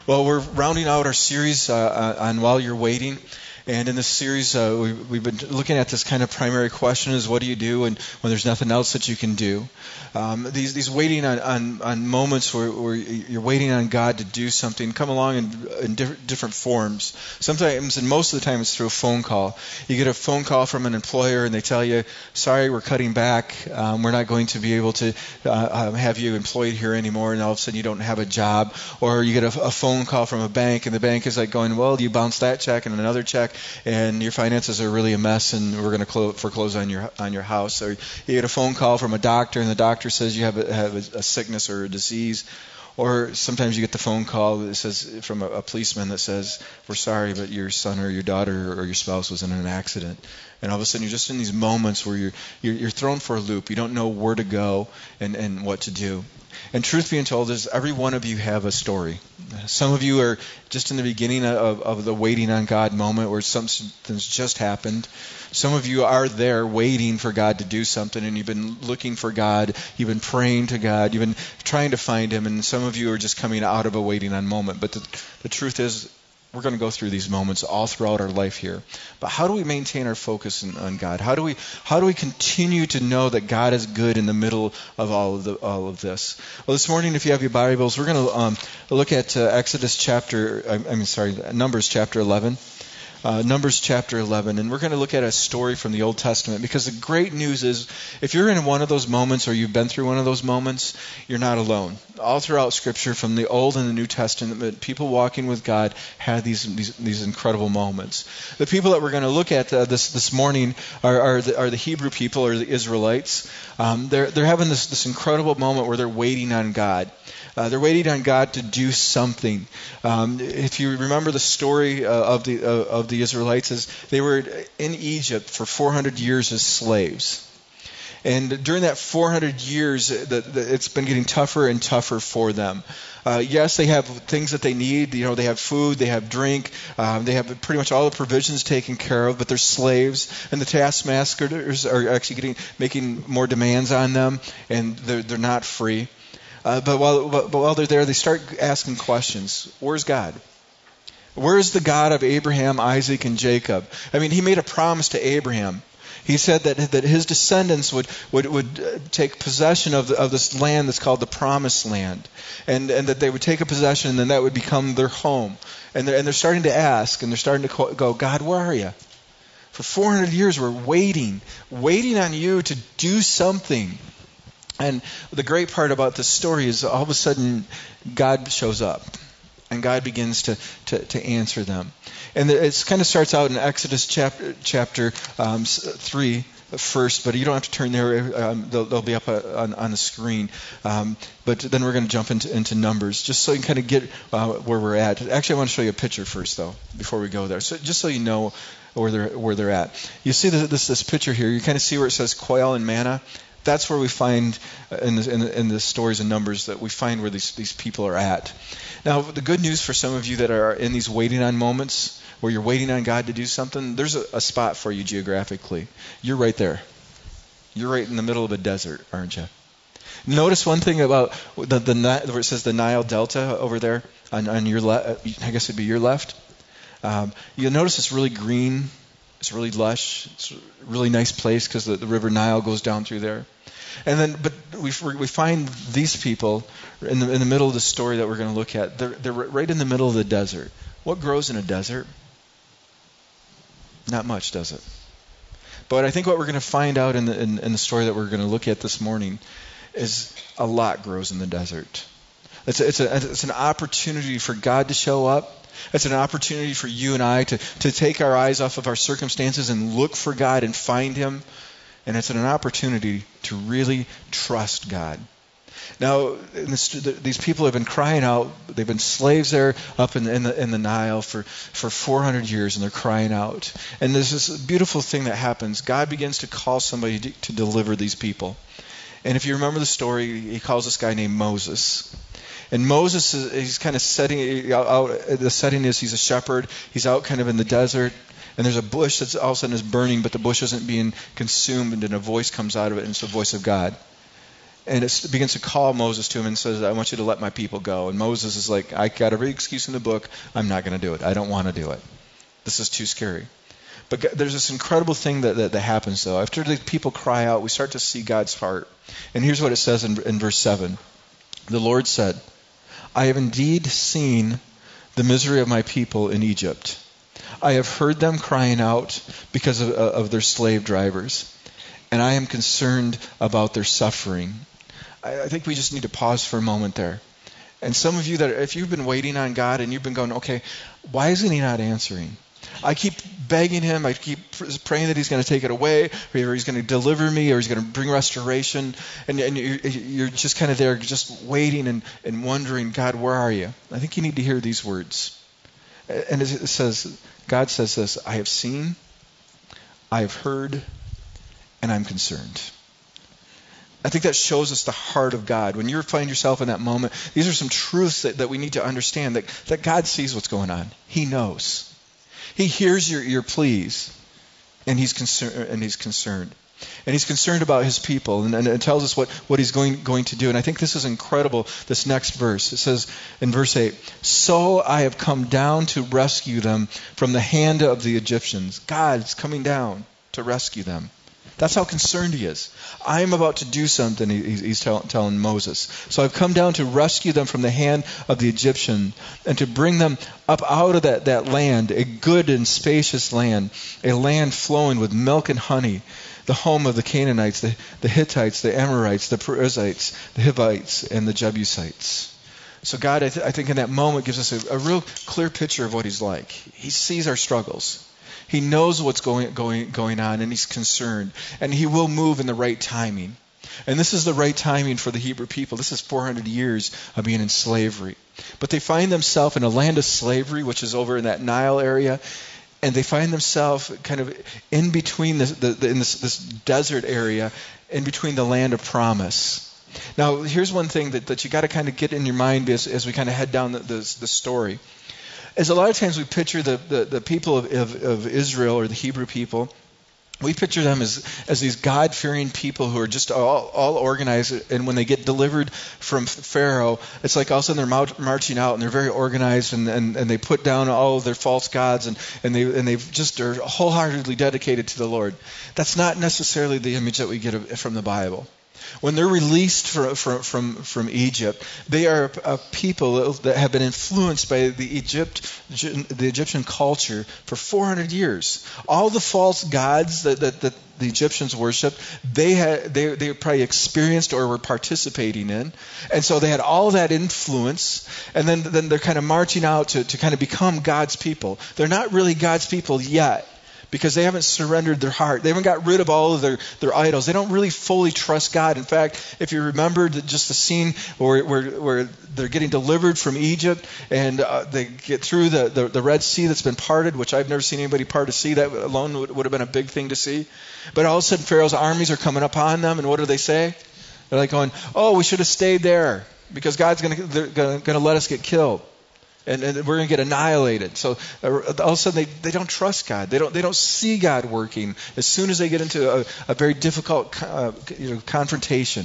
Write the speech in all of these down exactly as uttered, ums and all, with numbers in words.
Well, we're rounding out our series uh, on While You're Waiting. And in this series, uh, we, we've been looking at this kind of primary question is, what do you do and when there's nothing else that you can do? Um, these these waiting on, on, on moments where, where you're waiting on God to do something come along in, in diff- different forms. Sometimes, and most of the time, it's through a phone call. You get a phone call from an employer and they tell you, sorry, we're cutting back. Um, we're not going to be able to uh, have you employed here anymore, and all of a sudden you don't have a job. Or you get a, a phone call from a bank and the bank is like going, well, you bounce that check and another check, and your finances are really a mess, and we're going to clo- foreclose on your on your house. Or you get a phone call from a doctor, and the doctor says you have a, have a, a sickness or a disease. Or sometimes you get the phone call that says from a, a policeman that says, we're sorry, but your son or your daughter or your spouse was in an accident. And all of a sudden you're just in these moments where you're you're, you're thrown for a loop. You don't know where to go and, and what to do. And truth being told is every one of you have a story. Some of you are just in the beginning of, of the waiting on God moment where something's just happened. Some of you are there waiting for God to do something, and you've been looking for God, you've been praying to God, you've been trying to find Him, and some of you are just coming out of a waiting on moment. But the, the truth is, we're going to go through these moments all throughout our life here. But how do we maintain our focus on, on God? How do we how do we continue to know that God is good in the middle of all of the, all of this? Well, this morning, if you have your Bibles, we're going to um, look at uh, Exodus chapter. I, I mean, sorry, Numbers chapter eleven. Uh, Numbers chapter eleven, and we're going to look at a story from the Old Testament, because the great news is if you're in one of those moments or you've been through one of those moments, you're not alone. All throughout Scripture, from the Old and the New Testament, people walking with God had these these, these incredible moments. The people that we're going to look at uh, this this morning are are the, are the Hebrew people, or the Israelites. Um, they're they're having this this incredible moment where they're waiting on God. Uh, they're waiting on God to do something. Um, if you remember the story uh, of the uh, of the Israelites, is they were in Egypt for four hundred years as slaves. And during that four hundred years, the, the, it's been getting tougher and tougher for them. Uh, yes, they have things that they need. You know, they have food, they have drink, um, they have pretty much all the provisions taken care of. But they're slaves, and the taskmasters are actually getting making more demands on them, and they're they're not free. Uh, but while but while they're there, they start asking questions. Where's God? Where's the God of Abraham, Isaac, and Jacob? I mean, He made a promise to Abraham. He said that that his descendants would would, would take possession of the, of this land that's called the Promised Land, and and that they would take a possession, and then that would become their home. And they're and they're starting to ask, and they're starting to go, God, where are you? For four hundred years, we're waiting, waiting on you to do something. And the great part about this story is all of a sudden God shows up, and God begins to, to, to answer them. And it kind of starts out in Exodus chapter chapter um, three first, but you don't have to turn there. Um, they'll, they'll be up on, on the screen. Um, but then we're going to jump into, into Numbers, just so you can kind of get uh, where we're at. Actually, I want to show you a picture first, though, before we go there. So just so you know where they're where they're at. You see this this, this picture here. You kind of see where it says quail and manna. That's where we find in the, in, the, in the stories and Numbers that we find where these, these people are at. Now, the good news for some of you that are in these waiting on moments, where you're waiting on God to do something, there's a, a spot for you geographically. You're right there. You're right in the middle of a desert, aren't you? Notice one thing about the, the where it says the Nile Delta over there on, on your left. I guess it'd be your left. Um, you'll notice it's really green. It's really lush. It's a really nice place because the, the river Nile goes down through there. And then, but we we find these people in the in the middle of the story that we're going to look at. They're they're right in the middle of the desert. What grows in a desert? Not much, does it? But I think what we're going to find out in the in, in the story that we're going to look at this morning is a lot grows in the desert. It's a, it's a it's an opportunity for God to show up. It's an opportunity for you and I to, to take our eyes off of our circumstances and look for God and find Him. And it's an opportunity to really trust God. Now, in this, these people have been crying out. They've been slaves there up in the, in the, in the Nile for, for four hundred years, and they're crying out. And there's this beautiful thing that happens. God begins to call somebody to, to deliver these people. And if you remember the story, He calls this guy named Moses. And Moses, is, he's kind of setting out, the setting is he's a shepherd. He's out kind of in the desert. And there's a bush that's all of a sudden is burning, but the bush isn't being consumed, and then a voice comes out of it, and it's the voice of God. and it begins to call Moses to him and says, I want you to let my people go. And Moses is like, I got every excuse in the book. I'm not going to do it. I don't want to do it. This is too scary. But there's this incredible thing that, that, that happens, though. After the people cry out, we start to see God's heart. And here's what it says in, in verse seven. The Lord said, I have indeed seen the misery of my people in Egypt. I have heard them crying out because of, of their slave drivers, and I am concerned about their suffering. I, I think we just need to pause for a moment there. And some of you that, if you've been waiting on God and you've been going, okay, why isn't he not answering? I keep begging him. I keep praying that he's going to take it away, or he's going to deliver me, or he's going to bring restoration. And, and you're, you're just kind of there, just waiting and, and wondering, God, where are you? I think you need to hear these words. And it says, God says this, I have seen, I have heard, and I'm concerned. I think that shows us the heart of God. When you find yourself in that moment, these are some truths that, that we need to understand, that, that God sees what's going on. He knows. He hears your, your pleas, and he's concerned. And he's concerned, and he's concerned about his people, and, and it tells us what, what he's going going to do. And I think this is incredible. This next verse, it says in verse eight, "So I have come down to rescue them from the hand of the Egyptians." God is coming down to rescue them. That's how concerned he is. I am about to do something, he's tell, telling Moses. So I've come down to rescue them from the hand of the Egyptian and to bring them up out of that, that land, a good and spacious land, a land flowing with milk and honey, the home of the Canaanites, the, the Hittites, the Amorites, the Perizzites, the Hivites, and the Jebusites. So God, I, th- I think in that moment, gives us a, a real clear picture of what he's like. He sees our struggles. He knows what's going, going, going on, and he's concerned. And he will move in the right timing. And this is the right timing for the Hebrew people. This is four hundred years of being in slavery. But they find themselves in a land of slavery, which is over in that Nile area. And they find themselves kind of in between this, the, the, in this, this desert area, in between the land of promise. Now, here's one thing that, that you got to kind of get in your mind as, as we kind of head down the, the, the story. Is a lot of times we picture the, the, the people of, of, of Israel, or the Hebrew people, we picture them as, as these God-fearing people who are just all, all organized, and when they get delivered from Pharaoh, it's like all of a sudden they're marching out, and they're very organized, and, and, and they put down all of their false gods, and, and they and they just are wholeheartedly dedicated to the Lord. That's not necessarily the image that we get from the Bible. When they're released from, from, from, from Egypt, they are a people that have been influenced by the Egypt, the Egyptian culture for four hundred years. All the false gods that, that, that the Egyptians worshipped, they had they they probably experienced or were participating in, and so they had all that influence. And then then they're kind of marching out to, to kind of become God's people. They're not really God's people yet, because they haven't surrendered their heart. They haven't got rid of all of their, their idols. They don't really fully trust God. In fact, if you remember the, just the scene where, where where they're getting delivered from Egypt, and uh, they get through the, the, the Red Sea that's been parted, which I've never seen anybody part a sea. That alone would, would have been a big thing to see. But all of a sudden, Pharaoh's armies are coming upon them, and what do they say? They're like going, oh, we should have stayed there, because God's going to let us get killed. And, and we're going to get annihilated. So uh, all of a sudden they, they don't trust God. They don't they don't see God working as soon as they get into a, a very difficult uh, you know, confrontation.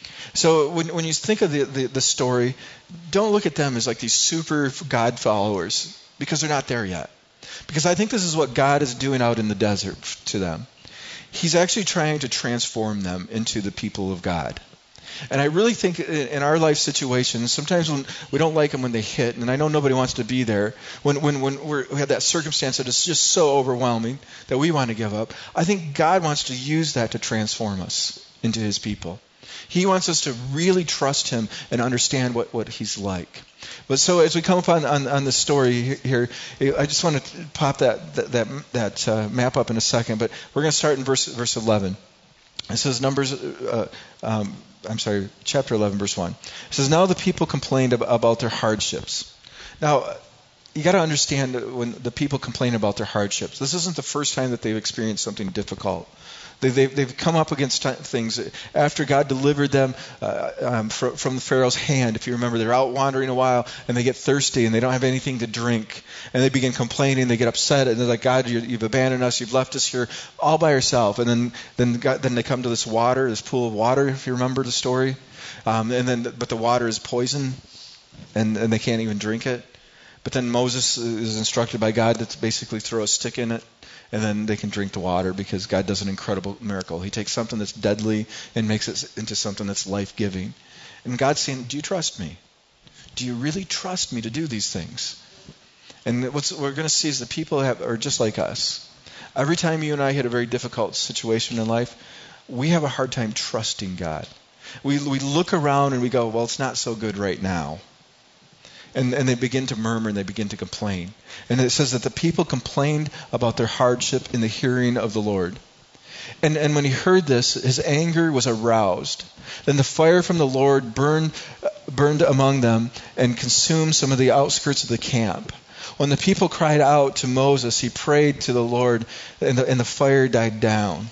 So when when you think of the, the, the story, don't look at them as like these super God followers, because they're not there yet. Because I think this is what God is doing out in the desert to them. He's actually trying to transform them into the people of God. And I really think in our life situations, sometimes when we don't like them when they hit, and I know nobody wants to be there, when when, when we're, we have that circumstance that is just so overwhelming that we want to give up, I think God wants to use that to transform us into his people. He wants us to really trust him and understand what, what he's like. But so as we come up on, on, on the story here, I just want to pop that that, that, that uh, map up in a second, but we're going to start in verse verse eleven. It says Numbers, uh, um, I'm sorry, chapter eleven, verse one. It says, now the people complained ab- about their hardships. Now, you got to understand when the people complain about their hardships, this isn't the first time that they've experienced something difficult. They, they've, they've come up against t- things after God delivered them uh, um, fr- from the Pharaoh's hand. If you remember, they're out wandering a while and they get thirsty and they don't have anything to drink. And they begin complaining. They get upset and they're like, God, you, you've abandoned us. You've left us here all by ourselves. And then then, God, then they come to this water, this pool of water, if you remember the story. Um, and then, But the water is poison and, and they can't even drink it. But then Moses is instructed by God to basically throw a stick in it. And then they can drink the water because God does an incredible miracle. He takes something that's deadly and makes it into something that's life-giving. And God's saying, do you trust me? Do you really trust me to do these things? And what's, what we're going to see is that people have, are just like us. Every time you and I hit a very difficult situation in life, we have a hard time trusting God. We, we look around and we go, well, it's not so good right now. And, and they begin to murmur and they begin to complain. And it says that the people complained about their hardship in the hearing of the Lord. And, and when he heard this, his anger was aroused. Then the fire from the Lord burned, burned among them and consumed some of the outskirts of the camp. When the people cried out to Moses, he prayed to the Lord, and the, and the fire died down.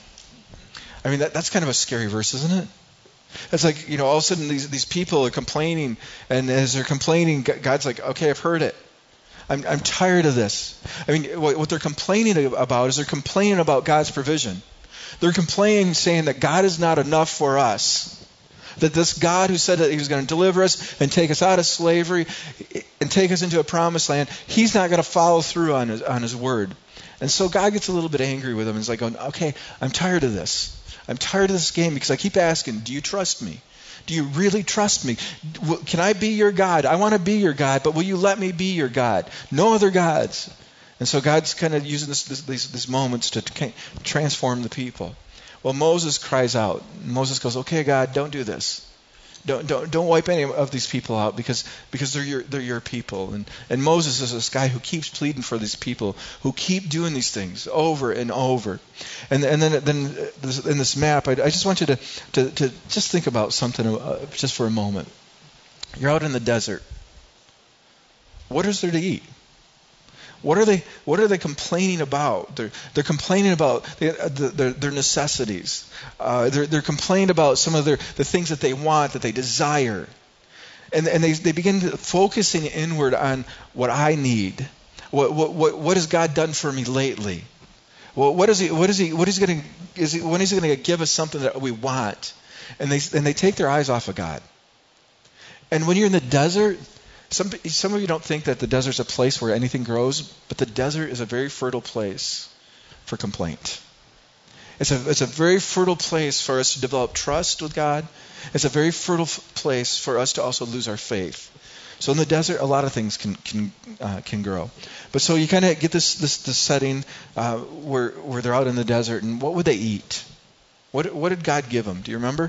I mean, that, that's kind of a scary verse, isn't it? It's like, you know, all of a sudden these, these people are complaining, and as they're complaining, God's like, okay, I've heard it. I'm, I'm tired of this. I mean, what, what they're complaining about is they're complaining about God's provision. They're complaining, saying that God is not enough for us. That this God who said that he was going to deliver us and take us out of slavery and take us into a promised land, he's not going to follow through on his, on his word. And so God gets a little bit angry with them. He's like, going, okay, I'm tired of this. I'm tired of this game because I keep asking, do you trust me? Do you really trust me? Can I be your God? I want to be your God, but will you let me be your God? No other gods. And so God's kind of using this, this, these, these moments to transform the people. Well, Moses cries out. Moses goes, okay, God, don't do this. Don't don't don't wipe any of these people out because because they're your they're your people. And and Moses is this guy who keeps pleading for these people, who keep doing these things over and over. And and then then in this map, I, I just want you to, to to just think about something uh, just for a moment. You're out in the desert. What is there to eat? What are they? What are they complaining about? They're they're complaining about the, the, their, their necessities. Uh, they're they're complaining about some of their the things that they want, that they desire, and and they they begin to focusing inward on what I need. What what what, what has God done for me lately? Well, what is he? What is he? What is he going to? Is he when is he going to give us something that we want? And they and they take their eyes off of God. And when you're in the desert. Some, some of you don't think that the desert's a place where anything grows, but the desert is a very fertile place for complaint. It's a, it's a very fertile place for us to develop trust with God. It's a very fertile f- place for us to also lose our faith. So in the desert, a lot of things can can uh, can grow. But so you kind of get this this, this setting uh, where where they're out in the desert, and what would they eat? What what did God give them? Do you remember?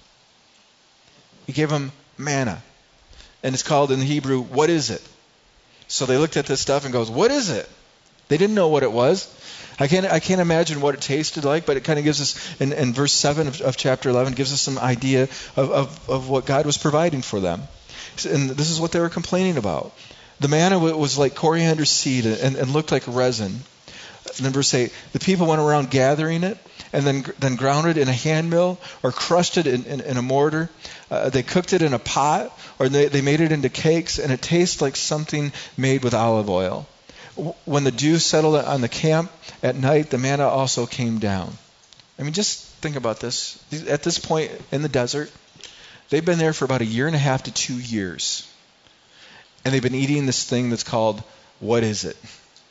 He gave them manna. And it's called in Hebrew, what is it? So they looked at this stuff and goes, what is it? They didn't know what it was. I can't I can't imagine what it tasted like, but it kind of gives us, in, in verse seven of, of chapter eleven, gives us some idea of, of, of what God was providing for them. And this is what they were complaining about. The manna was like coriander seed and, and looked like resin. And then verse eight, the people went around gathering it, and then then ground it in a hand mill or crushed it in, in, in a mortar. Uh, they cooked it in a pot, or they, they made it into cakes, and it tastes like something made with olive oil. When the dew settled on the camp at night, the manna also came down. I mean, just think about this. At this point in the desert, they've been there for about a year and a half to two years. And they've been eating this thing that's called, what is it?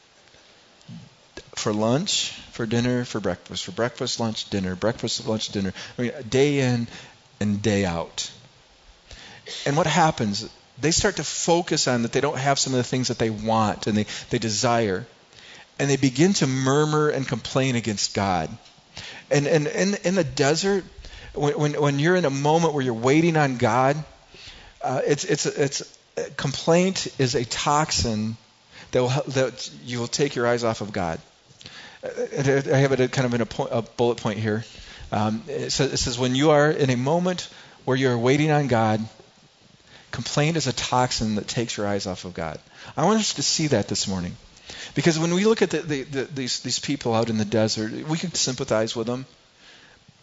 For lunch, for dinner, for breakfast. For breakfast, lunch, dinner. Breakfast, lunch, dinner. I mean, day in and day out. And what happens? They start to focus on that they don't have some of the things that they want and they, they desire. And they begin to murmur and complain against God. And and in, in the desert, when, when when you're in a moment where you're waiting on God, uh, it's it's it's complaint is a toxin that will that you will take your eyes off of God. I have it kind of in a, point, a bullet point here. Um, it, says, it says, when you are in a moment where you're waiting on God, complaint is a toxin that takes your eyes off of God. I want us to see that this morning. Because when we look at the, the, the, these, these people out in the desert, we can sympathize with them.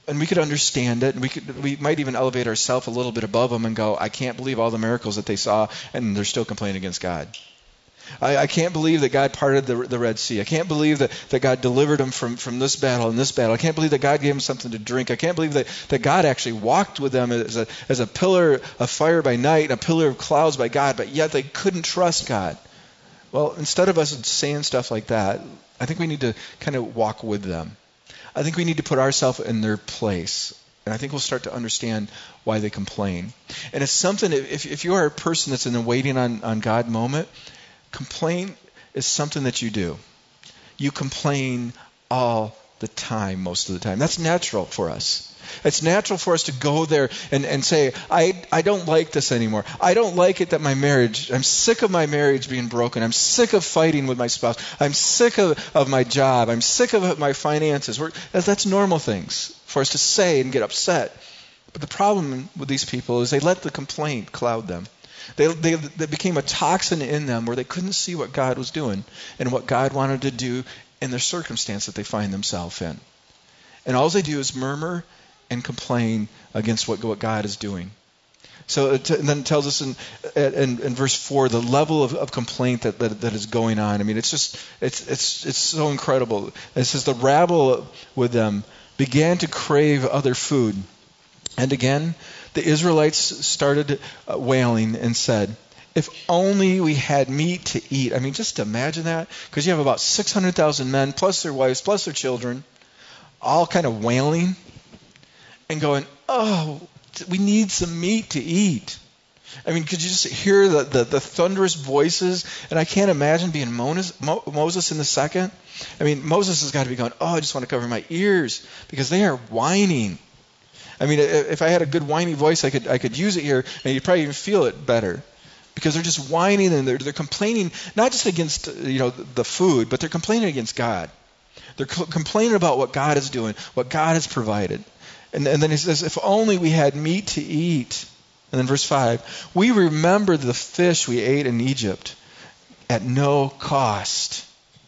And we could understand it, and we could we might even elevate ourselves a little bit above them and go, I can't believe all the miracles that they saw, and they're still complaining against God. I, I can't believe that God parted the, the Red Sea. I can't believe that, that God delivered them from, from this battle and this battle. I can't believe that God gave them something to drink. I can't believe that, that God actually walked with them as a, as a pillar of fire by night and a pillar of clouds by God, but yet they couldn't trust God. Well, instead of us saying stuff like that, I think we need to kind of walk with them. I think we need to put ourselves in their place. And I think we'll start to understand why they complain. And it's something, if, if you are a person that's in a waiting on, on God moment, complaint is something that you do. You complain all the time, most of the time. That's natural for us. It's natural for us to go there and, and say, I, I don't like this anymore. I don't like it that my marriage, I'm sick of my marriage being broken. I'm sick of fighting with my spouse. I'm sick of, of my job. I'm sick of my finances. We're, that's normal things for us to say and get upset. But the problem with these people is they let the complaint cloud them. They, they, they became a toxin in them where they couldn't see what God was doing and what God wanted to do in their circumstance that they find themselves in. And all they do is murmur and complain against what, what God is doing. So it t- and then it tells us in, in, in verse four the level of, of complaint that, that that is going on. I mean, it's just it's it's it's so incredible. It says the rabble with them began to crave other food, and again the Israelites started uh, wailing and said, "If only we had meat to eat." I mean, just imagine that, because you have about six hundred thousand men plus their wives plus their children, all kind of wailing and going, "Oh, we need some meat to eat." I mean, could you just hear the, the, the thunderous voices? And I can't imagine being Moses, Mo, Moses in the second. I mean, Moses has got to be going, "Oh, I just want to cover my ears," because they are whining. I mean, if I had a good whiny voice, I could I could use it here, and you'd probably even feel it better. Because they're just whining and they're they're complaining, not just against you know the food, but they're complaining against God. They're co- complaining about what God is doing, what God has provided. And, and then he says, "If only we had meat to eat." And then verse five, "We remember the fish we ate in Egypt at no cost."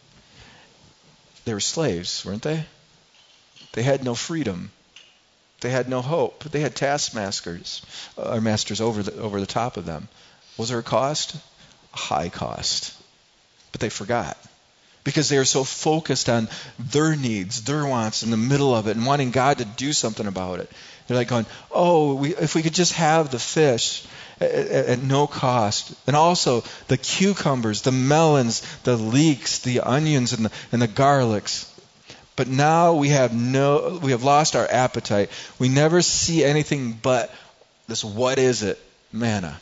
They were slaves, weren't they? They had no freedom. They had no hope. They had taskmasters, or masters over the over the top of them. Was there a cost? A high cost. But they forgot. Because they are so focused on their needs, their wants in the middle of it, and wanting God to do something about it. They're like going, "Oh, we, if we could just have the fish at, at, at no cost." And also the cucumbers, the melons, the leeks, the onions, and the, and the garlics. But now we have no, we have lost our appetite. We never see anything but this "what is it?" manna.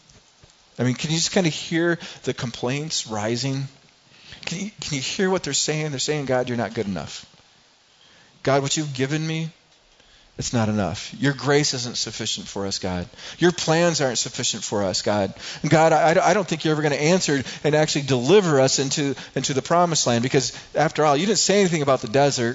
I mean, can you just kind of hear the complaints rising? Can you, can you hear what they're saying? They're saying, "God, you're not good enough. God, what you've given me, it's not enough. Your grace isn't sufficient for us, God. Your plans aren't sufficient for us, God. And God, I, I don't think you're ever going to answer and actually deliver us into, into the promised land, because after all, you didn't say anything about the desert.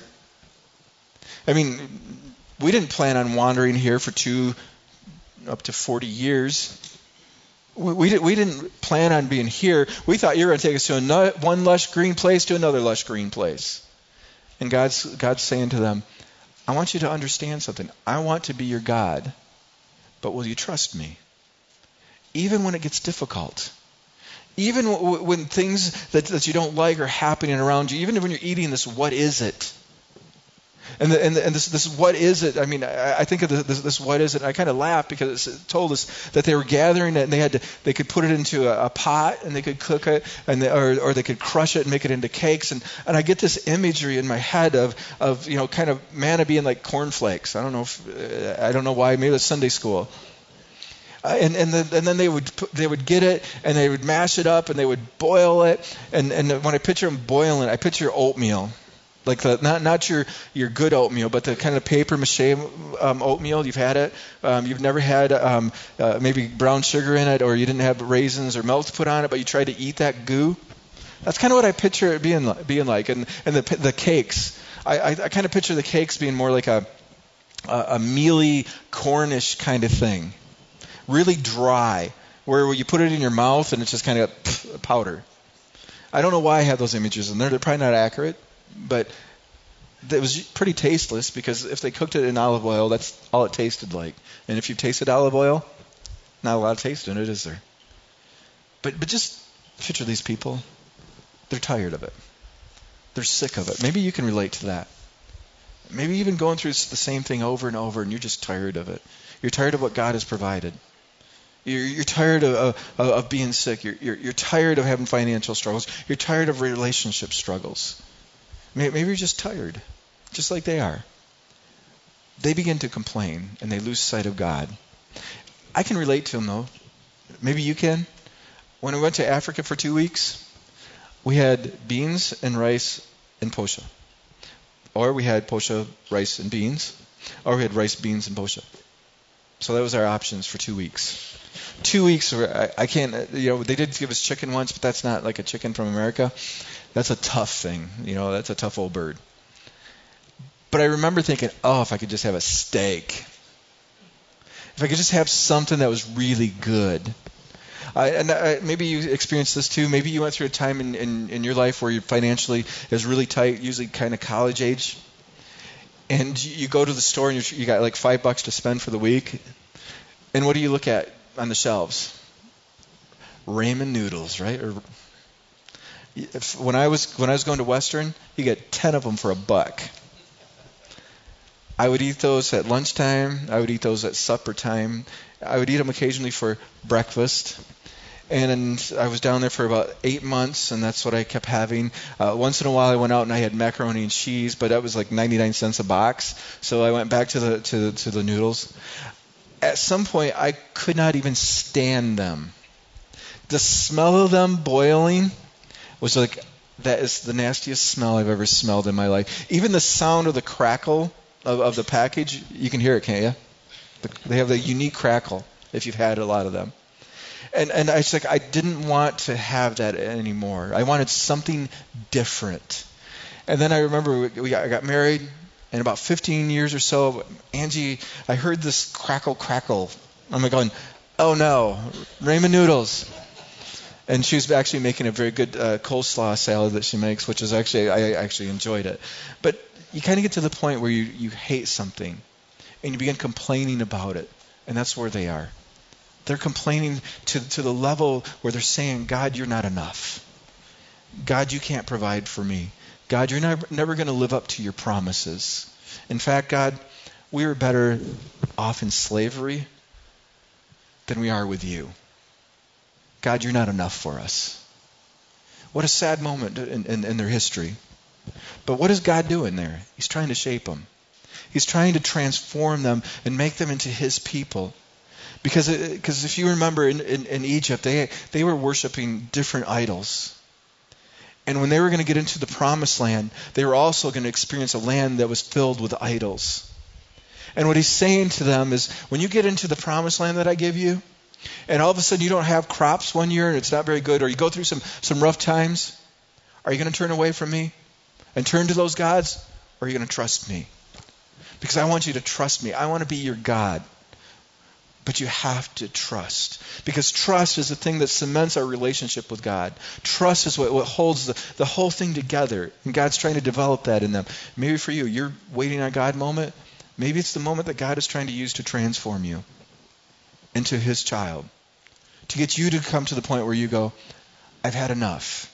I mean, we didn't plan on wandering here for two, up to forty years. We, we, did, we didn't plan on being here. We thought you were going to take us to another, one lush green place to another lush green place." And God's God's saying to them, "I want you to understand something. I want to be your God, but will you trust me? Even when it gets difficult, even w- when things that, that you don't like are happening around you, even when you're eating this, what is it? And the, and, the, and this this what is it? I mean, I, I think of the, this, this what is it? I kind of laugh because it told us that they were gathering it and they had to they could put it into a, a pot and they could cook it, and they, or or they could crush it and make it into cakes. And, and I get this imagery in my head of of you know kind of manna being like cornflakes. I don't know if uh, I don't know why. Maybe it's Sunday school. Uh, and and then, and then they would put, they would get it and they would mash it up and they would boil it. And and when I picture them boiling, I picture oatmeal. Like the not not your, your good oatmeal, but the kind of paper mache um, oatmeal. You've had it. Um, you've never had um, uh, maybe brown sugar in it, or you didn't have raisins or milk put on it, but you tried to eat that goo. That's kind of what I picture it being like, being like. And and the the cakes. I, I, I kind of picture the cakes being more like a a, a mealy Cornish kind of thing, really dry, where you put it in your mouth and it's just kind of pff, powder. I don't know why I have those images in there. They're probably not accurate. But It was pretty tasteless because if they cooked it in olive oil, that's all it tasted like. And if you tasted olive oil, not a lot of taste in it, is there? But but just picture these people. They're tired of it. They're sick of it. Maybe you can relate to that. Maybe even going through the same thing over and over, and you're just tired of it. You're tired of what God has provided. You're, you're tired of, of, of being sick. You're, you're, you're tired of having financial struggles. You're tired of relationship struggles. Maybe you're just tired, just like they are. They begin to complain, and they lose sight of God. I can relate to them, though. Maybe you can. When we went to Africa for two weeks, we had beans and rice and posha. Or we had posha, rice, and beans. Or we had rice, beans, and posha. So that was our options for two weeks. Two weeks, I, I can't, you know, they did give us chicken once, but that's not like a chicken from America. That's a tough thing. You know, that's a tough old bird. But I remember thinking, oh, if I could just have a steak. If I could just have something that was really good. I, and I, maybe you experienced this too. Maybe you went through a time in, in, in your life where you financially is really tight, usually kind of college age. And you, you go to the store and you're, you got like five bucks to spend for the week. And what do you look at on the shelves? Ramen noodles, right? Or if, when I was when I was going to Western, you get ten of them for a buck. I would eat those at lunchtime. I would eat those at supper time. I would eat them occasionally for breakfast. And I was down there for about eight months, and that's what I kept having. Uh, once in a while, I went out and I had macaroni and cheese, but that was like ninety-nine cents a box. So I went back to the to the, to the noodles. At some point, I could not even stand them. The smell of them boiling was like, that is the nastiest smell I've ever smelled in my life. Even the sound of the crackle of, of the package, you can hear it, can't you? The, they have the unique crackle if you've had a lot of them. And and I was like, I didn't want to have that anymore. I wanted something different. And then I remember we, we got, I got married, and about fifteen years or so, Angie, I heard this crackle, crackle. I'm like going, oh no, ramen noodles. And she was actually making a very good uh, coleslaw salad that she makes, which is actually, I actually enjoyed it. But you kind of get to the point where you, you hate something, and you begin complaining about it. And that's where they are. They're complaining to, to the level where they're saying, God, you're not enough. God, you can't provide for me. God, you're never, never going to live up to your promises. In fact, God, we are better off in slavery than we are with you. God, you're not enough for us. What a sad moment in, in, in their history. But what is God doing there? He's trying to shape them. He's trying to transform them and make them into his people. Because because if you remember in, in, in Egypt, they they were worshiping different idols. And when they were going to get into the promised land, they were also going to experience a land that was filled with idols. And what he's saying to them is, when you get into the promised land that I give you, and all of a sudden you don't have crops one year and it's not very good, or you go through some, some rough times, are you going to turn away from me and turn to those gods, or are you going to trust me? Because I want you to trust me. I want to be your God. But you have to trust. Because trust is the thing that cements our relationship with God. Trust is what, what holds the, the whole thing together. And God's trying to develop that in them. Maybe for you, you're waiting on God moment. Maybe it's the moment that God is trying to use to transform you into his child. To get you to come to the point where you go, I've had enough.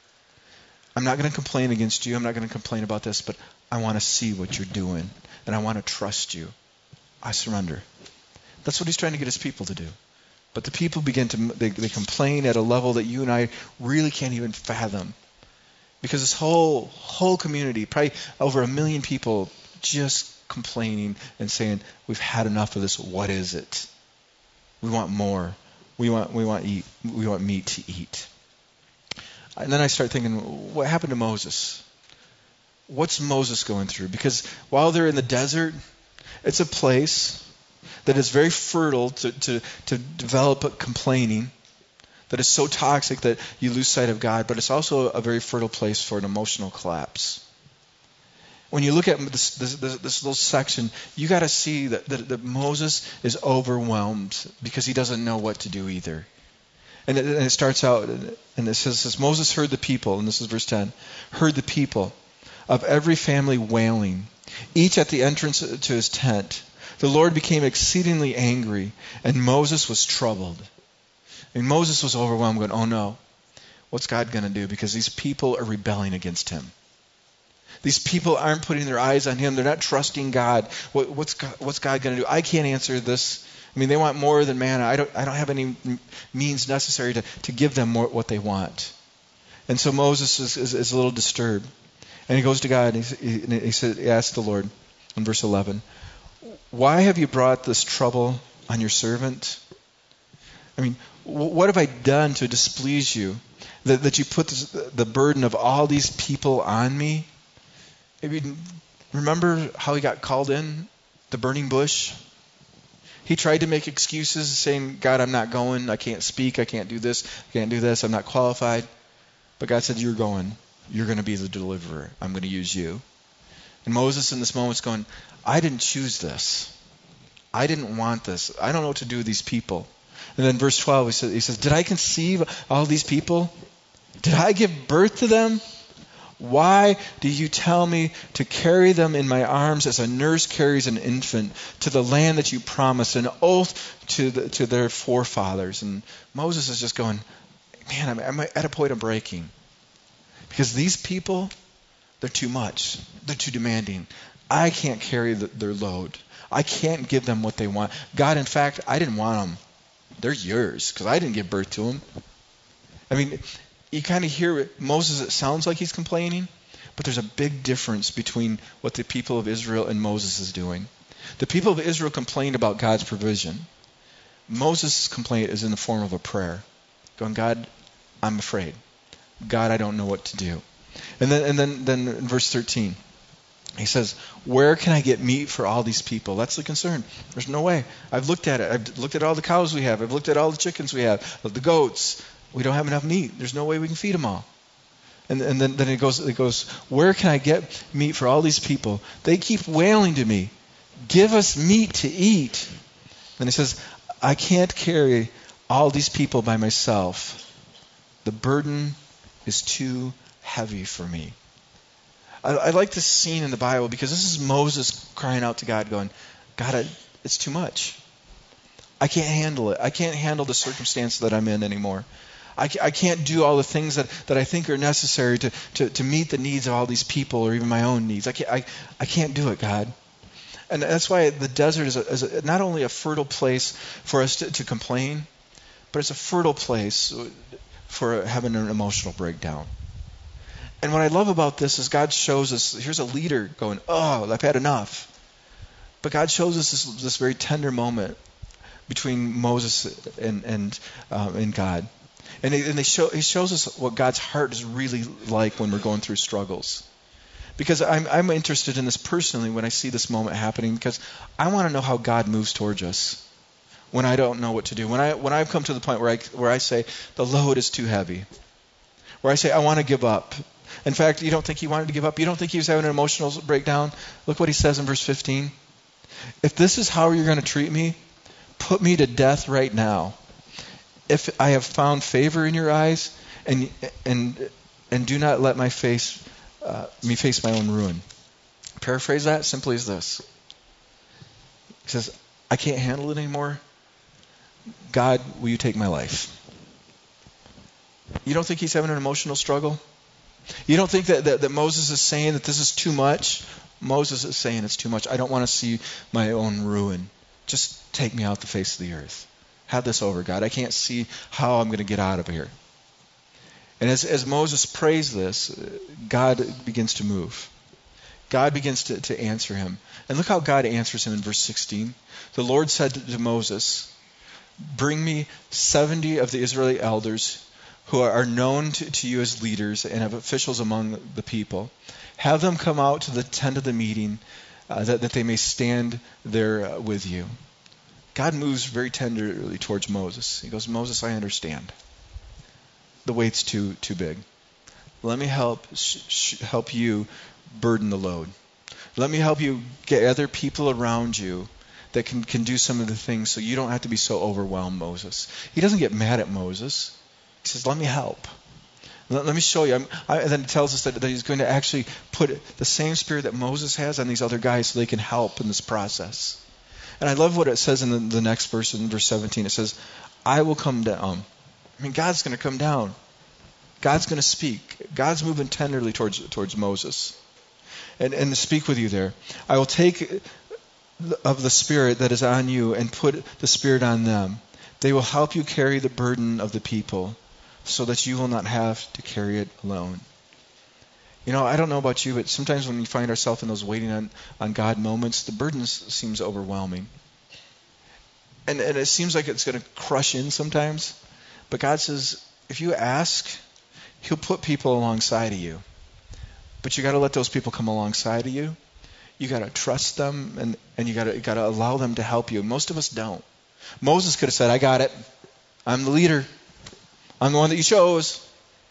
I'm not going to complain against you. I'm not going to complain about this, but I want to see what you're doing. And I want to trust you. I surrender. That's what he's trying to get his people to do. But the people begin to, they, they complain at a level that you and I really can't even fathom. Because this whole, whole community, probably over a million people, just complaining and saying, we've had enough of this. What is it? We want more. We want, we want eat. We want meat to eat. And then I start thinking, what happened to Moses? What's Moses going through? Because while they're in the desert, it's a place that is very fertile to, to, to develop complaining, that is so toxic that you lose sight of God, but it's also a very fertile place for an emotional collapse. When you look at this, this, this, this little section, you got to see that, that, that Moses is overwhelmed because he doesn't know what to do either. And it, and it starts out, and it says, says, Moses heard the people, and this is verse ten, heard the people of every family wailing, each at the entrance to his tent. The Lord became exceedingly angry, and Moses was troubled. And Moses was overwhelmed, going, oh no, what's God going to do? Because these people are rebelling against him. These people aren't putting their eyes on him. They're not trusting God. What, what's God, what's God going to do? I can't answer this. I mean, they want more than manna. I don't, I don't have any means necessary to, to give them more, what they want. And so Moses is, is, is a little disturbed. And he goes to God and he, he, he, said, he asks the Lord in verse eleven, why have you brought this trouble on your servant? I mean, what have I done to displease you that, that you put this, the burden of all these people on me? I mean, remember how he got called in, the burning bush? He tried to make excuses saying, God, I'm not going. I can't speak. I can't do this. I can't do this. I'm not qualified. But God said, you're going. You're going to be the deliverer. I'm going to use you. And Moses in this moment is going, I didn't choose this. I didn't want this. I don't know what to do with these people. And then verse twelve, he says, he says, did I conceive all these people? Did I give birth to them? Why do you tell me to carry them in my arms as a nurse carries an infant to the land that you promised, an oath to the, to their forefathers? And Moses is just going, man, I'm, I'm at a point of breaking. Because these people, they're too much. They're too demanding. I can't carry the, their load. I can't give them what they want. God, in fact, I didn't want them. They're yours because I didn't give birth to them. I mean, you kind of hear Moses, it sounds like he's complaining, but there's a big difference between what the people of Israel and Moses is doing. The people of Israel complained about God's provision. Moses' complaint is in the form of a prayer, going, God, I'm afraid. God, I don't know what to do. And then, and then, then in verse thirteen, he says, where can I get meat for all these people? That's the concern. There's no way. I've looked at it. I've looked at all the cows we have. I've looked at all the chickens we have, the goats. We don't have enough meat. There's no way we can feed them all. And, and then, then it goes, it goes, where can I get meat for all these people? They keep wailing to me, give us meat to eat. And he says, I can't carry all these people by myself. The burden is too heavy for me. I, I like this scene in the Bible because this is Moses crying out to God, going, God, I, it's too much. I can't handle it. I can't handle the circumstance that I'm in anymore. I, I can't do all the things that, that I think are necessary to, to, to meet the needs of all these people or even my own needs. I can't, I, I can't do it, God. And that's why the desert is, a, is a, not only a fertile place for us to, to complain, but it's a fertile place for having an emotional breakdown. And what I love about this is God shows us, here's a leader going, oh, I've had enough. But God shows us this, this very tender moment between Moses and and, um, and God. And, they, and they show, he shows us what God's heart is really like when we're going through struggles. Because I'm, I'm interested in this personally when I see this moment happening, because I want to know how God moves towards us when I don't know what to do. When, I, when I've come to the point where I, where I say, the load is too heavy. Where I say, I want to give up. In fact, you don't think he wanted to give up? You don't think he was having an emotional breakdown? Look what he says in verse fifteen. If this is how you're going to treat me, put me to death right now. If I have found favor in your eyes, and and and do not let my face uh, me face my own ruin. Paraphrase that simply as this. He says, I can't handle it anymore. God, will you take my life? You don't think he's having an emotional struggle? You don't think that, that, that Moses is saying that this is too much? Moses is saying it's too much. I don't want to see my own ruin. Just take me out the face of the earth. Have this over, God. I can't see how I'm going to get out of here. And as, as Moses prays this, God begins to move. God begins to, to answer him. And look how God answers him in verse sixteen. The Lord said to Moses, bring me seventy of the Israeli elders who are known to, to you as leaders and have officials among the people. Have them come out to the tent of the meeting uh, that, that they may stand there uh, with you. God moves very tenderly towards Moses. He goes, Moses, I understand. The weight's too too big. Let me help sh- sh- help you burden the load. Let me help you get other people around you that can, can do some of the things so you don't have to be so overwhelmed, Moses. He doesn't get mad at Moses. He says, let me help. Let, let me show you. I'm, I, and then it tells us that, that he's going to actually put the same spirit that Moses has on these other guys so they can help in this process. And I love what it says in the, the next verse, in verse seventeen. It says, I will come down. I mean, God's going to come down. God's going to speak. God's moving tenderly towards towards Moses. And, and to speak with you there. I will take of the spirit that is on you and put the spirit on them. They will help you carry the burden of the people so that you will not have to carry it alone. You know, I don't know about you, but sometimes when we find ourselves in those waiting on, on God moments, the burden seems overwhelming. And, and it seems like it's going to crush in sometimes. But God says, if you ask, he'll put people alongside of you. But you got to let those people come alongside of you. You got to trust them, and, and you got to got to allow them to help you. Most of us don't. Moses could have said, I got it. I'm the leader. I'm the one that you chose.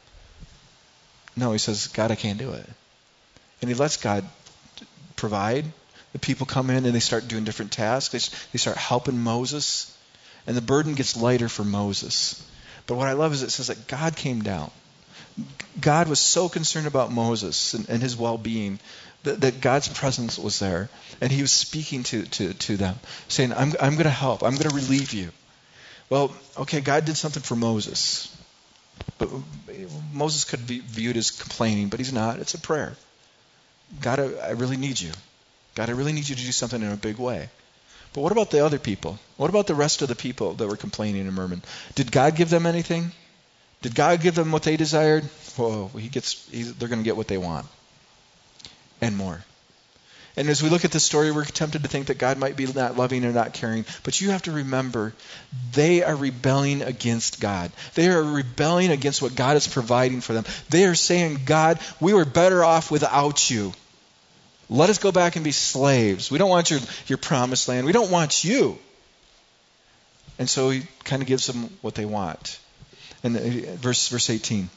No, he says, God, I can't do it. And he lets God provide. The people come in and they start doing different tasks. They, they start helping Moses. And the burden gets lighter for Moses. But what I love is it says that God came down. God was so concerned about Moses and, and his well-being that, that God's presence was there. And he was speaking to, to, to them, saying, I'm, I'm going to help. I'm going to relieve you. Well, okay, God did something for Moses. But Moses could be viewed as complaining, but he's not. It's a prayer. God, I, I really need you. God, I really need you to do something in a big way. But what about the other people? What about the rest of the people that were complaining and murmuring? Did God give them anything? Did God give them what they desired? Whoa, he gets. He's, they're going to get what they want. And more. And as we look at this story, we're tempted to think that God might be not loving or not caring. But you have to remember, they are rebelling against God. They are rebelling against what God is providing for them. They are saying, God, we were better off without you. Let us go back and be slaves. We don't want your, your promised land. We don't want you. And so he kind of gives them what they want. And verse, verse eighteen,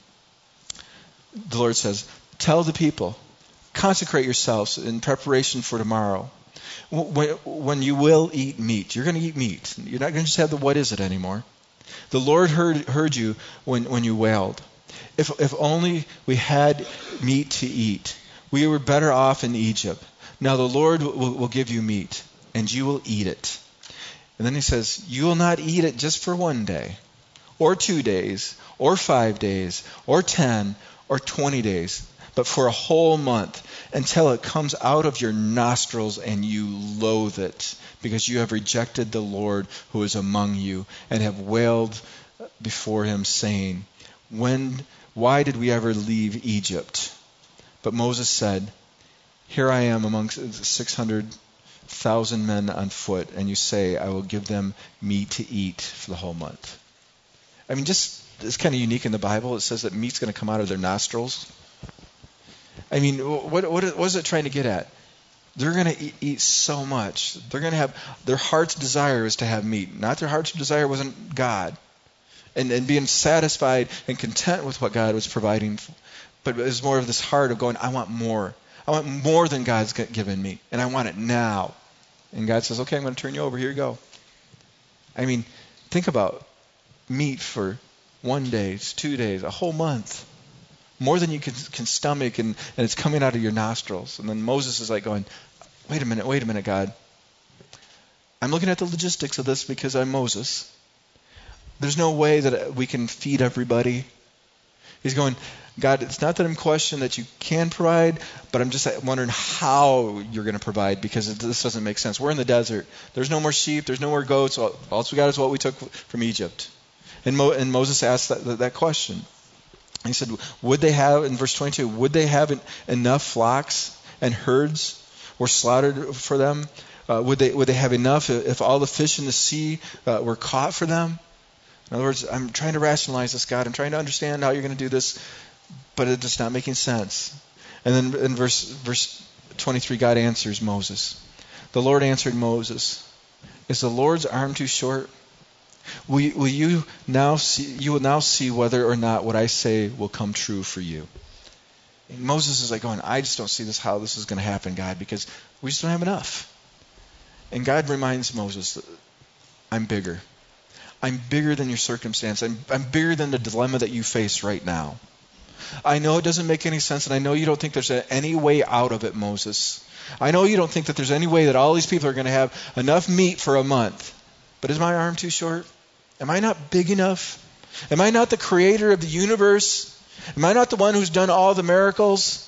the Lord says, tell the people, consecrate yourselves in preparation for tomorrow, when, when you will eat meat. You're going to eat meat. You're not going to just have the what is it anymore. The Lord heard heard you when, when you wailed. If, if only we had meat to eat. We were better off in Egypt. Now the Lord will, will give you meat, and you will eat it. And then he says, you will not eat it just for one day, or two days, or five days, or ten, or twenty days, but for a whole month, until it comes out of your nostrils and you loathe it, because you have rejected the Lord who is among you, and have wailed before him, saying, When, why did we ever leave Egypt? But Moses said, here I am among six hundred thousand men on foot, and you say, I will give them meat to eat for the whole month. I mean, just, it's kind of unique in the Bible. It says that meat's going to come out of their nostrils. I mean, what, what, what is it trying to get at? They're going to eat, eat so much. They're going to have, their heart's desire is to have meat. Not their heart's desire wasn't God. And, and being satisfied and content with what God was providing. But it was more of this heart of going, I want more. I want more than God's given me. And I want it now. And God says, okay, I'm going to turn you over. Here you go. I mean, think about meat for one day, two days, a whole month. More than you can, can stomach, and, and it's coming out of your nostrils. And then Moses is like going, wait a minute, wait a minute, God. I'm looking at the logistics of this because I'm Moses. There's no way that we can feed everybody. He's going, God, it's not that I'm questioning that you can provide, but I'm just wondering how you're going to provide, because this doesn't make sense. We're in the desert. There's no more sheep. There's no more goats. All, all we got is what we took from Egypt. And, Mo, and Moses asked that, that, that question. He said, would they have, in verse twenty-two, would they have enough flocks and herds were slaughtered for them? Uh, would they would they have enough if all the fish in the sea uh, were caught for them? In other words, I'm trying to rationalize this, God. I'm trying to understand how you're going to do this, but it's just not making sense. And then in verse verse twenty-three, God answers Moses. The Lord answered Moses, is the Lord's arm too short? Will, will you now see? You will now see whether or not what I say will come true for you. And Moses is like going, I just don't see this how this is going to happen, God, because we just don't have enough. And God reminds Moses, I'm bigger. I'm bigger than your circumstance. I'm, I'm bigger than the dilemma that you face right now. I know it doesn't make any sense, and I know you don't think there's any way out of it, Moses. I know you don't think that there's any way that all these people are going to have enough meat for a month. But is my arm too short? Am I not big enough? Am I not the creator of the universe? Am I not the one who's done all the miracles?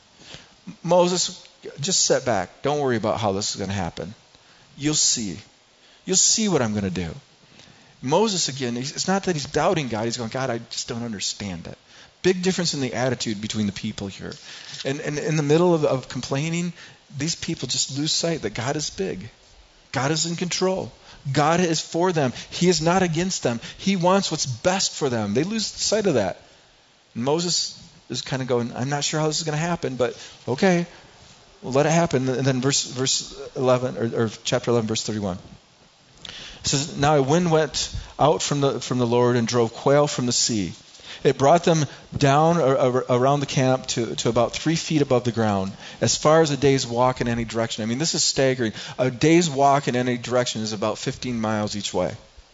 Moses, just sit back. Don't worry about how this is going to happen. You'll see. You'll see what I'm going to do. Moses, again, it's not that he's doubting God. He's going, God, I just don't understand it. Big difference in the attitude between the people here. And, and in the middle of, of complaining, these people just lose sight that God is big. God is in control. God is for them. He is not against them. He wants what's best for them. They lose sight of that. And Moses is kind of going, I'm not sure how this is going to happen, but okay, we'll let it happen. And then verse verse eleven, or, or chapter eleven, verse thirty-one. It says, now a wind went out from the from the Lord and drove quail from the sea. It brought them down around the camp to, to about three feet above the ground, as far as a day's walk in any direction. I mean, this is staggering. A day's walk in any direction is about fifteen miles each way.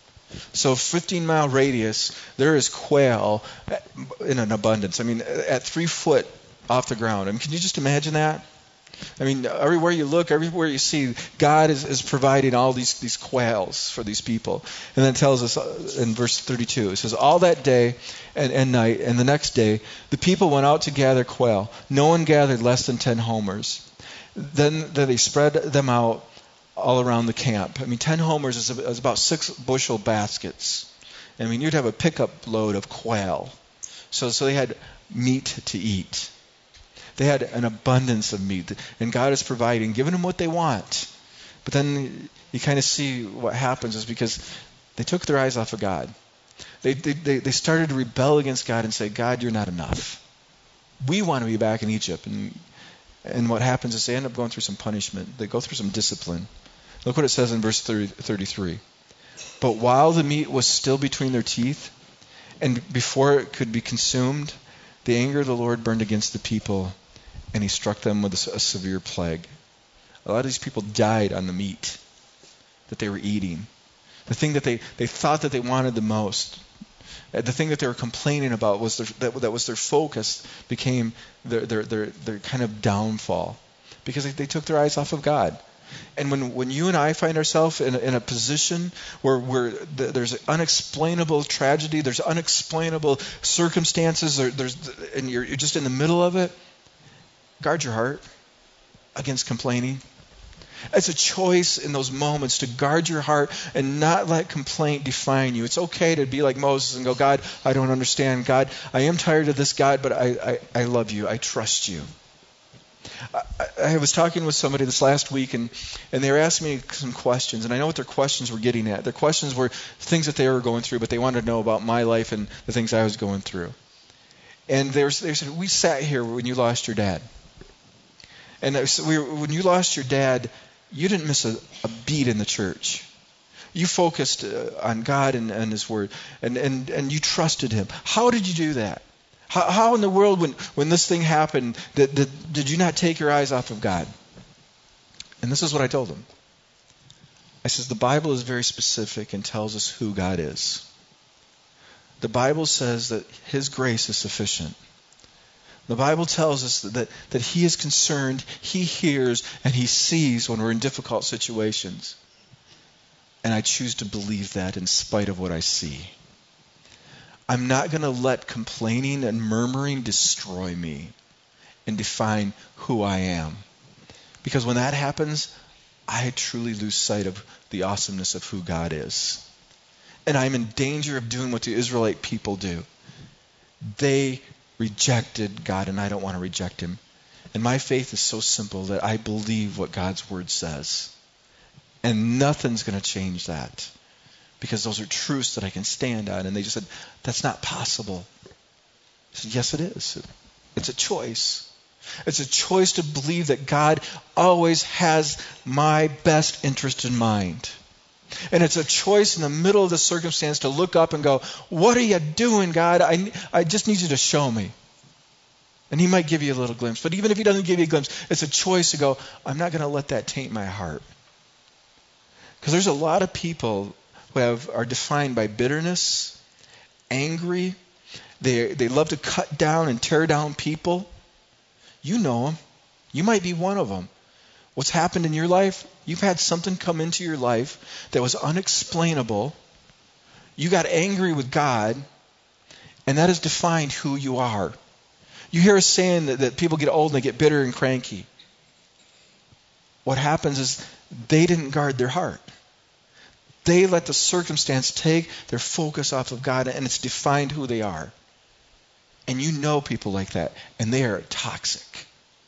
So fifteen mile radius, there is quail in an abundance. I mean, at three foot off the ground. I mean, can you just imagine that? I mean, everywhere you look, everywhere you see, God is, is providing all these, these quails for these people. And then it tells us in verse thirty-two, it says, all that day and, and night and the next day, the people went out to gather quail. No one gathered less than ten homers. Then, then they spread them out all around the camp. I mean, ten homers is, is about six bushel baskets. I mean, you'd have a pickup load of quail. So, so they had meat to eat. They had an abundance of meat, and God is providing, giving them what they want. But then you kind of see what happens is because they took their eyes off of God. They, they, they, they started to rebel against God and say, God, you're not enough. We want to be back in Egypt. And, and what happens is they end up going through some punishment. They go through some discipline. Look what it says in verse thirty, thirty-three. But while the meat was still between their teeth, and before it could be consumed, the anger of the Lord burned against the people, and he struck them with a, a severe plague. A lot of these people died on the meat that they were eating. The thing that they, they thought that they wanted the most, the thing that they were complaining about was their, that, that was their focus, became their, their, their, their kind of downfall. Because they, they took their eyes off of God. And when, when you and I find ourselves in a, in a position where we're, there's unexplainable tragedy, there's unexplainable circumstances, there, there's, and you're, you're just in the middle of it, guard your heart against complaining. It's a choice in those moments to guard your heart and not let complaint define you. It's okay to be like Moses and go, God, I don't understand. God, I am tired of this, God, but I, I, I love you. I trust you. I, I was talking with somebody this last week, and, and they were asking me some questions, and I know what their questions were getting at. Their questions were things that they were going through, but they wanted to know about my life and the things I was going through. And they, were, they said, we sat here when you lost your dad. And we were, when you lost your dad, you didn't miss a, a beat in the church. You focused uh, on God and, and His Word, and, and, and you trusted Him. How did you do that? How, how in the world, when, when this thing happened, did, did, did you not take your eyes off of God? And this is what I told them. I says, the Bible is very specific and tells us who God is. The Bible says that His grace is sufficient. The Bible tells us that, that He is concerned, He hears, and He sees when we're in difficult situations. And I choose to believe that in spite of what I see. I'm not going to let complaining and murmuring destroy me and define who I am. Because when that happens, I truly lose sight of the awesomeness of who God is. And I'm in danger of doing what the Israelite people do. They rejected God, and I don't want to reject Him. And my faith is so simple that I believe what God's Word says. And nothing's going to change that. Because those are truths that I can stand on. And they just said, that's not possible. I said, yes, it is. It's a choice. It's a choice to believe that God always has my best interest in mind. And it's a choice in the middle of the circumstance to look up and go, what are you doing, God? I, I just need you to show me. And He might give you a little glimpse. But even if He doesn't give you a glimpse, it's a choice to go, I'm not going to let that taint my heart. Because there's a lot of people who have, are defined by bitterness, angry, They, they love to cut down and tear down people. You know them. You might be one of them. What's happened in your life? You've had something come into your life that was unexplainable. You got angry with God, and that has defined who you are. You hear us saying that, that people get old and they get bitter and cranky. What happens is they didn't guard their heart. They let the circumstance take their focus off of God, and it's defined who they are. And you know people like that, and they are toxic.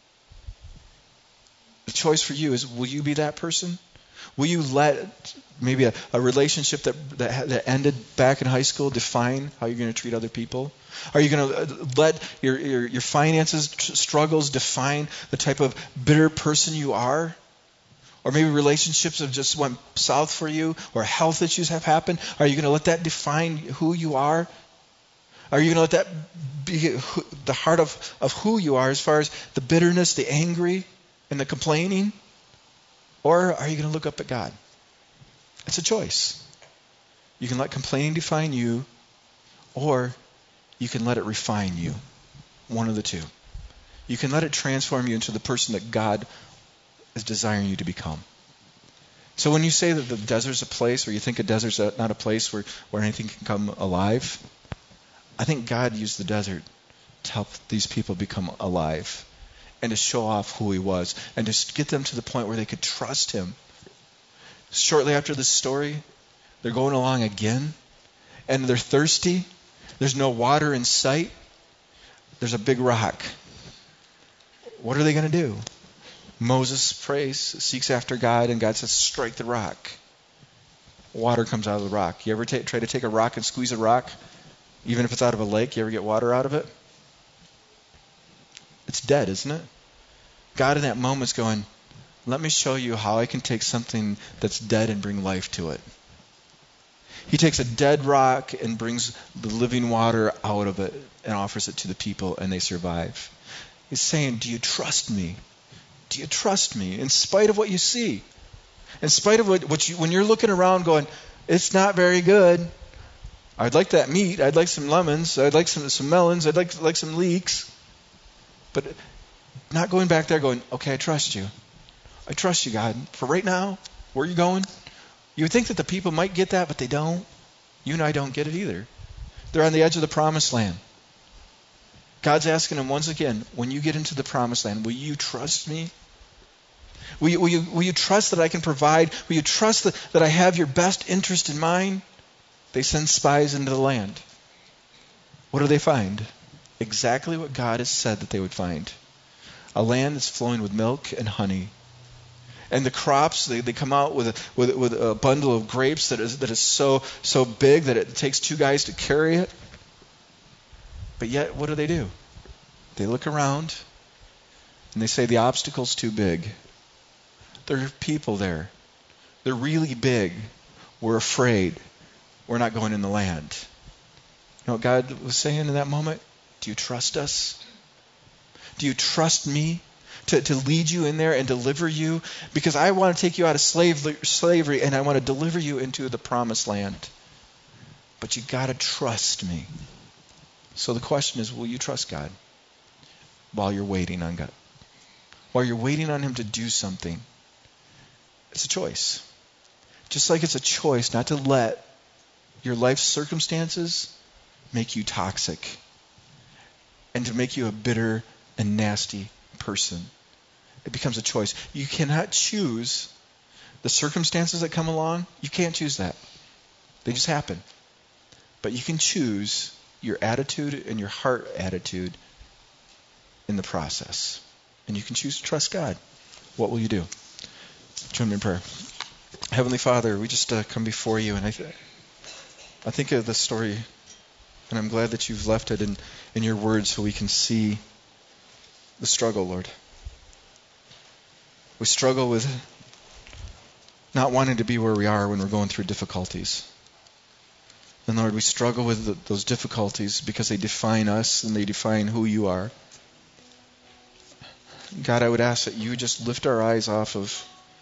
The choice for you is, will you be that person? Will you let maybe a, a relationship that, that that ended back in high school define how you're going to treat other people? Are you going to let your, your, your finances tr- struggles define the type of bitter person you are? Or maybe relationships have just went south for you, or health issues have happened. Are you going to let that define who you are? Are you going to let that be who, the heart of, of who you are as far as the bitterness, the angry, and the complaining? Or are you going to look up at God? It's a choice. You can let complaining define you, or you can let it refine you. One of the two. You can let it transform you into the person that God is desiring you to become. So when you say that the desert's a place, or you think a desert's a, not a place where, where anything can come alive, I think God used the desert to help these people become alive and to show off who he was and to get them to the point where they could trust him. Shortly after this story, they're going along again, and they're thirsty. There's no water in sight. There's a big rock. What are they going to do? Moses prays, seeks after God, and God says, strike the rock. Water comes out of the rock. You ever ta- try to take a rock and squeeze a rock? Even if it's out of a lake, you ever get water out of it? It's dead, isn't it? God in that moment is going, let me show you how I can take something that's dead and bring life to it. He takes a dead rock and brings the living water out of it and offers it to the people, and they survive. He's saying, do you trust me? Do you trust me in spite of what you see? In spite of what, what you, when you're looking around going, it's not very good. I'd like that meat. I'd like some lemons. I'd like some, some melons. I'd like, like some leeks. But not going back there going, okay, I trust you. I trust you, God. For right now, where are you going? You would think that the people might get that, but they don't. You and I don't get it either. They're on the edge of the promised land. God's asking them once again, when you get into the promised land, will you trust me? Will you, will you, will you trust that I can provide? Will you trust that, that I have your best interest in mind? They send spies into the land. What do they find? Exactly what God has said that they would find. A land that's flowing with milk and honey. And the crops, they, they come out with a, with, with a bundle of grapes that is, that is so, so big that it takes two guys to carry it. But yet, what do they do? They look around and they say the obstacle's too big. There are people there. They're really big. We're afraid. We're not going in the land. You know what God was saying in that moment? Do you trust us? Do you trust me to, to lead you in there and deliver you? Because I want to take you out of slave, slavery and I want to deliver you into the promised land. But you got to trust me. So the question is, will you trust God while you're waiting on God? While you're waiting on him to do something. It's a choice. Just like it's a choice not to let your life circumstances make you toxic and to make you a bitter and nasty person. It becomes a choice. You cannot choose the circumstances that come along. You can't choose that. They just happen. But you can choose your attitude and your heart attitude in the process. And you can choose to trust God. What will you do? Join me in prayer. Heavenly Father, we just uh, come before you, and I, th- I think of the story, and I'm glad that you've left it in, in your words so we can see the struggle, Lord. We struggle with not wanting to be where we are when we're going through difficulties. And Lord, we struggle with the, those difficulties because they define us and they define who you are. God, I would ask that you would just lift our eyes off of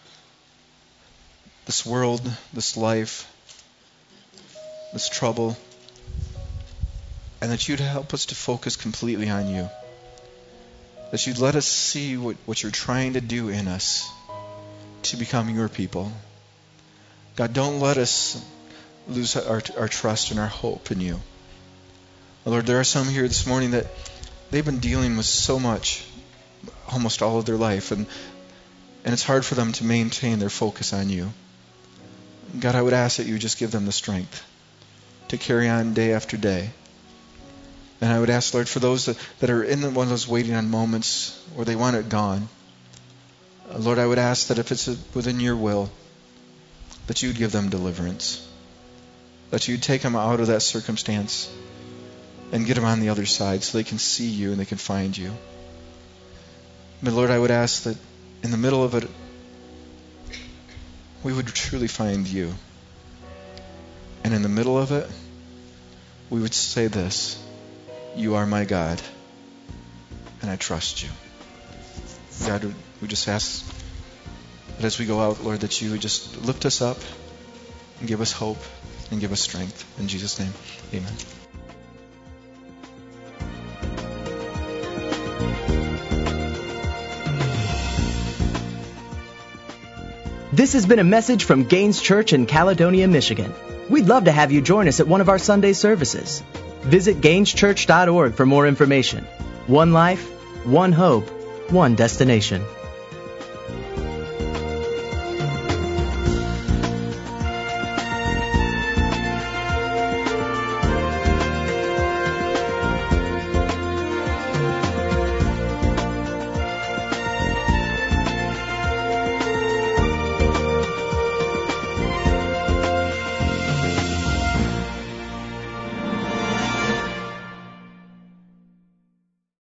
this world, this life, this trouble, and that you'd help us to focus completely on you. That you'd let us see what, what you're trying to do in us to become your people. God, don't let us lose our, our trust and our hope in you. Lord, there are some here this morning that they've been dealing with so much almost all of their life, and and it's hard for them to maintain their focus on you. God, I would ask that you just give them the strength to carry on day after day. And I would ask, Lord, for those that, that are in one of those waiting on moments where they want it gone, uh, Lord, I would ask that if it's within your will, that you would give them deliverance. That you'd take them out of that circumstance and get them on the other side so they can see you and they can find you. But Lord, I would ask that in the middle of it, we would truly find you. And in the middle of it, we would say this: you are my God, and I trust you. God, we just ask that as we go out, Lord, that you would just lift us up and give us hope and give us strength. In Jesus' name, amen. This has been a message from Gaines Church in Caledonia, Michigan. We'd love to have you join us at one of our Sunday services. Visit gaines church dot org for more information. One life, one hope, one destination.